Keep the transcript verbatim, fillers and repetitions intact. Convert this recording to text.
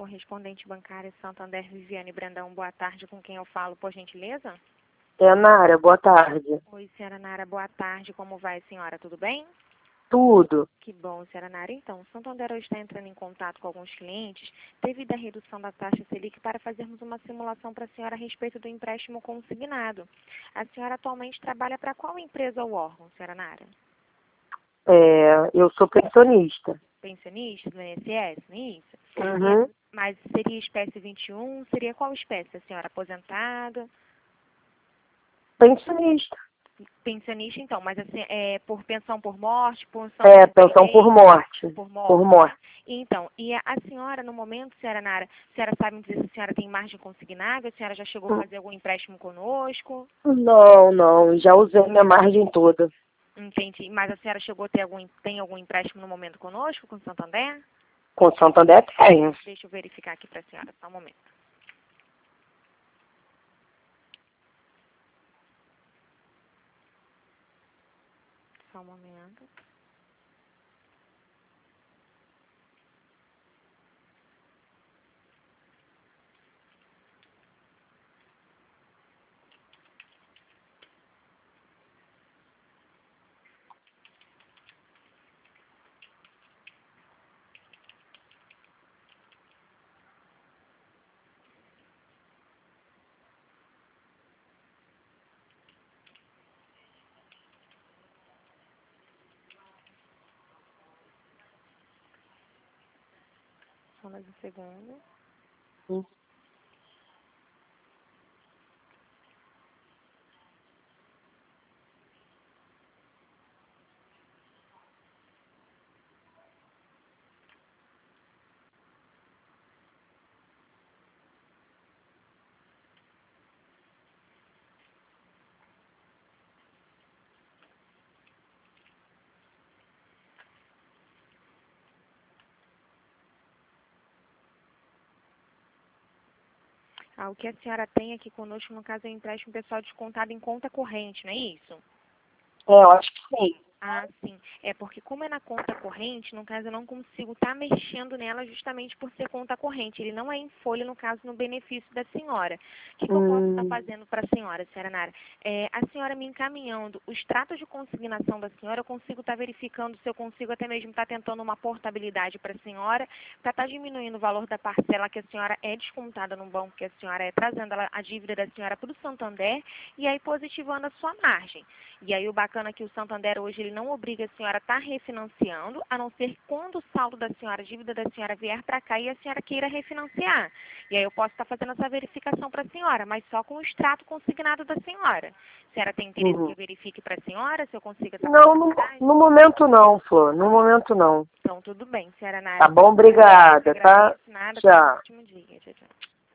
correspondente bancária Santander Viviane Brandão. Boa tarde, com quem eu falo, por gentileza? É a Nara, boa tarde. Oi, senhora Nara, boa tarde. Como vai, senhora? Tudo bem? Tudo. Que bom, senhora Nara. Então, o Santander hoje está entrando em contato com alguns clientes devido à redução da taxa Selic para fazermos uma simulação para a senhora a respeito do empréstimo consignado. A senhora atualmente trabalha para qual empresa ou órgão, senhora Nara? É, eu sou pensionista. Pensionista do I N S S, não é isso? Uhum. Mas seria espécie vinte e um? Seria qual espécie, a senhora? Aposentada? Pensionista. Pensionista, então, mas assim, é por pensão por morte, pensão É, por pensão por deficiência, morte. por morte, Por morte. né? Então, e a, a senhora, no momento, senhora Nara, a senhora sabe me dizer se a senhora tem margem consignada, a senhora já chegou a fazer algum empréstimo conosco? Não, não, já usei minha margem toda. Entendi, mas a senhora chegou a ter algum, tem algum empréstimo no momento conosco, com o Santander? Com Santander tenho. Deixa eu verificar aqui para a senhora, só um momento. Só um momento. Só mais um segundo. Hum. Ah, o que a senhora tem aqui conosco, no caso, é o empréstimo pessoal descontado em conta corrente, não é isso? É, eu acho que sim. Ah, sim. É porque como é na conta corrente, no caso eu não consigo estar mexendo nela justamente por ser conta corrente. Ele não é em folha, no caso, no benefício da senhora. O que, que eu posso estar Hum, fazendo para a senhora, senhora Nara? É, a senhora me encaminhando os tratos de consignação da senhora, eu consigo estar verificando se eu consigo até mesmo estar tentando uma portabilidade para a senhora, para estar diminuindo o valor da parcela que a senhora é descontada no banco, que a senhora é trazendo ela- a dívida da senhora para o Santander e aí positivando a sua margem. E aí o bacana é que o Santander hoje ele não obriga a senhora a estar refinanciando, a não ser quando o saldo da senhora, a dívida da senhora vier para cá e a senhora queira refinanciar. E aí eu posso estar fazendo essa verificação para a senhora, mas só com o extrato consignado da senhora. A senhora tem interesse que uhum. eu verifique para a senhora, se eu consigo essa Não, no, possibilidade? no momento não, Flor. No momento não. Então tudo bem, senhora Tá Nara. bom? Eu Obrigada, tá? agradeço, nada, tenha um Tchau. ótimo dia. Tchau, tchau.